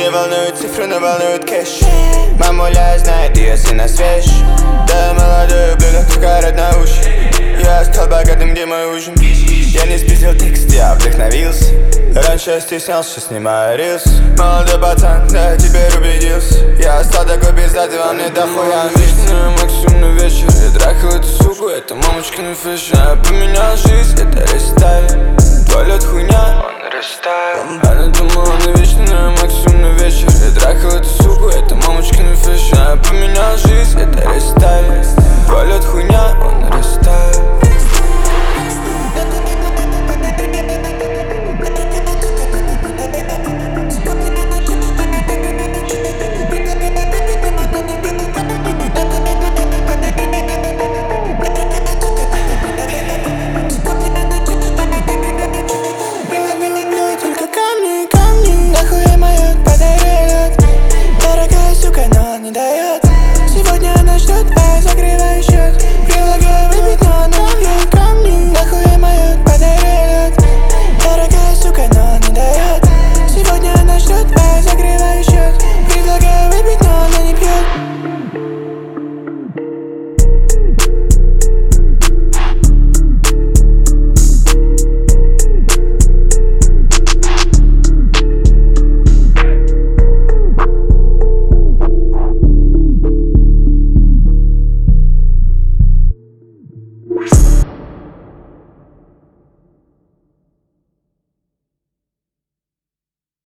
не волнуют цифры, но волнует кэш. Мамуля знает, ее сын свеж. Да, молодой ублюдок, только орать на уши. Я стал богатым, где мой ужин? Я не спиздил текст, я вдохновился. Раньше я стеснялся, снимаю рилс. Молодой пацан, да, теперь убедился. Я стал такой пиздатый, вам не дохуя максимум на вечер. Я трахал эту суку, это мамочкин фэшн. Она поменяла жизнь, это рейс.